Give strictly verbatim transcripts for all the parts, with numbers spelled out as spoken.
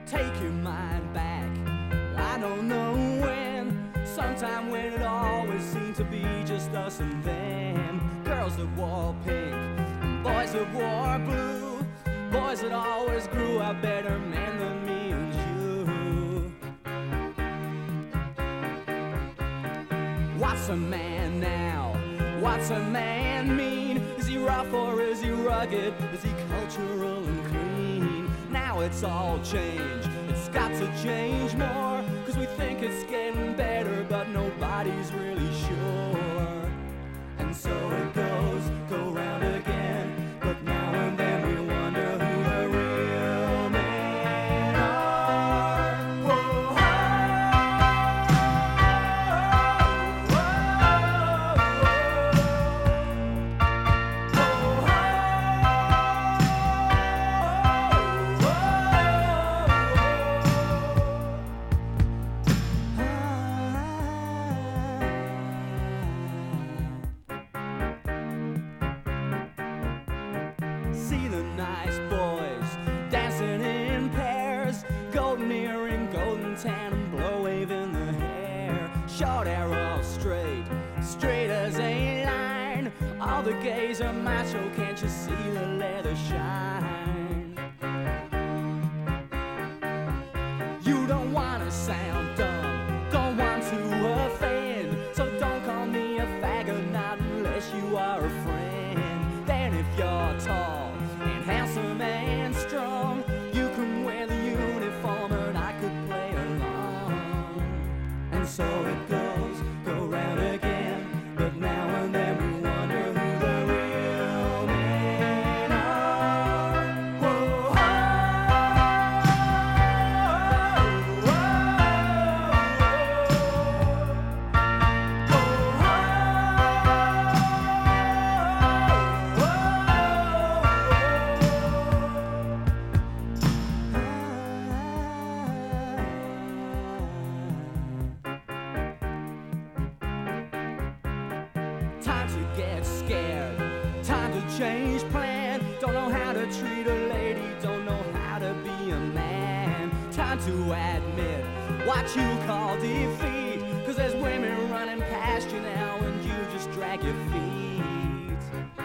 take your mind back. I don't know when, sometime when it always seemed to be just us and them. Girls that wore pink, boys that wore blue, boys that always grew up better men than me and you. What's a man now? What's a man mean? Is he rough or is he rugged? Is he cultural and clean? Now it's all changed, it's got to change more, 'cause we think it's getting better, but nobody's really sure. And so it goes, go round again, but now and then we wonder who the real men are. Whoa, see the nice boys dancing in pairs, golden earring, golden tan, and blow waving the hair. Short hair all straight, straight as a line. All the gays are macho, can't you see the leather shine? You don't wanna sound dumb, don't want to offend, so don't call me a faggot, not unless you are a friend. Then if you're tall and handsome and strong, you can wear the uniform and I could play along. And so it goes, go round again, but now and then we wonder who the real men are. Whoa, time to get scared, time to change plan. Don't know how to treat a lady, don't know how to be a man. Time to admit what you call defeat, 'cause there's women running past you now and you just drag your feet.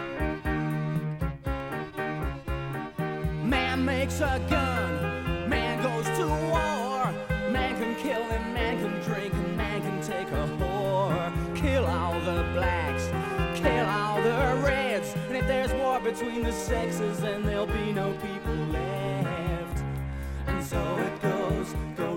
Man makes a gun, man goes to war, man can kill and man can drink and man can take a whore. Kill all the blacks, kill all the reds, and if there's war between the sexes, then there'll be no people left. And so it goes, goes